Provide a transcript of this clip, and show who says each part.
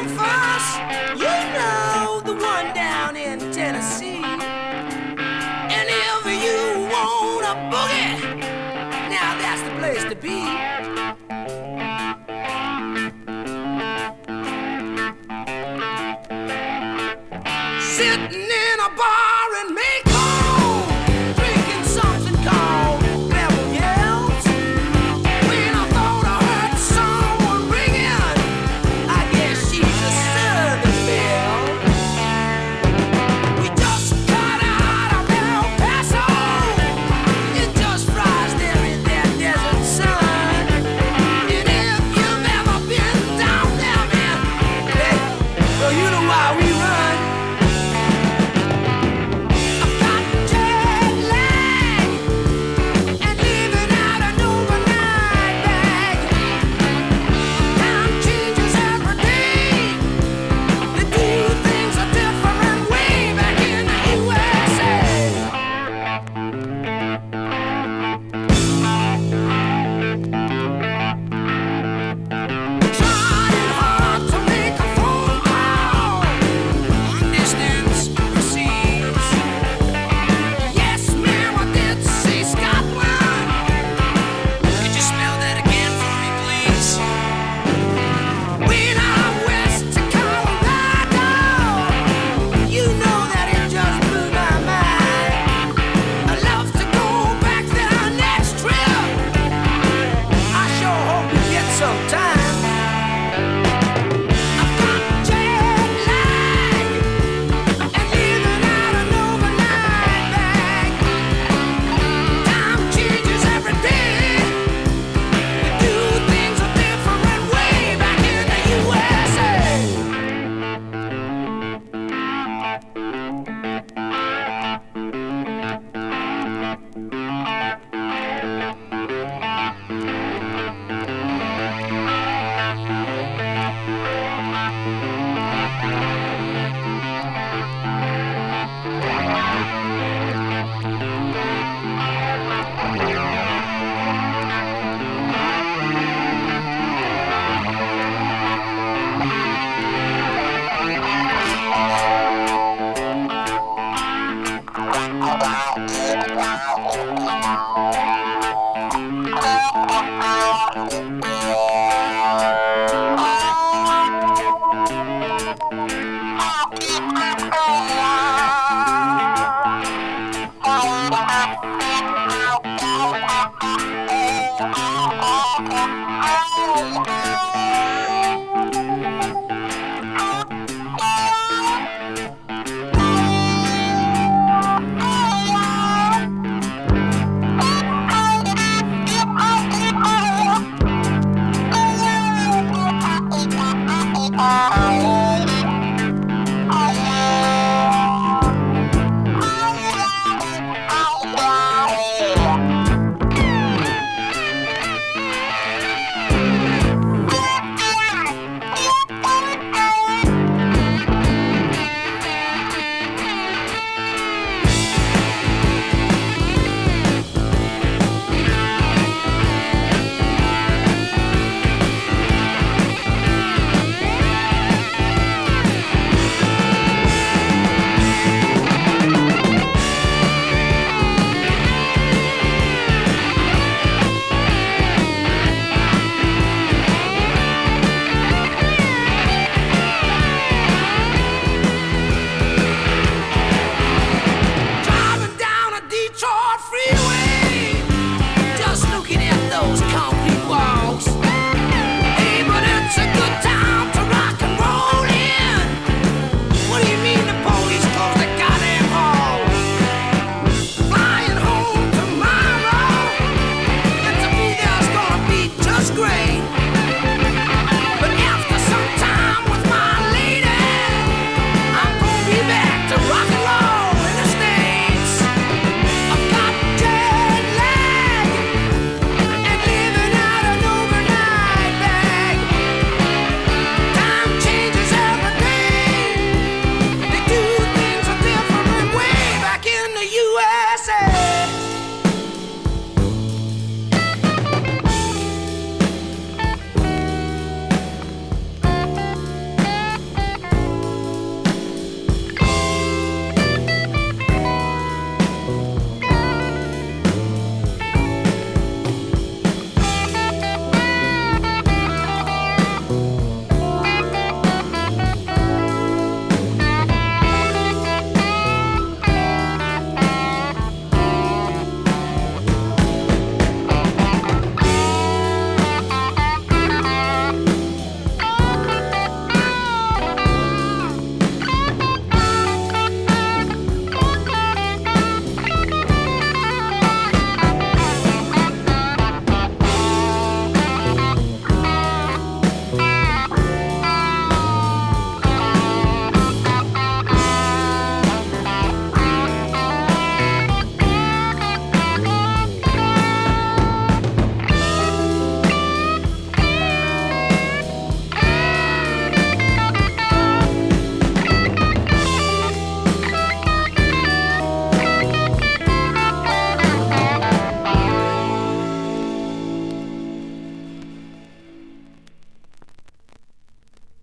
Speaker 1: Memphis, you know the one down in Tennessee. And if you want a boogie, now that's the place to be. Sitting in a bar in Macon, drinking something called Rebel Yells. When I thought I heard someone ringing, I guess she's a Southern belle. We just got out of El Paso. It just fries there in that desert sun. And if you've ever been down there, man, hey, well, you know why we run.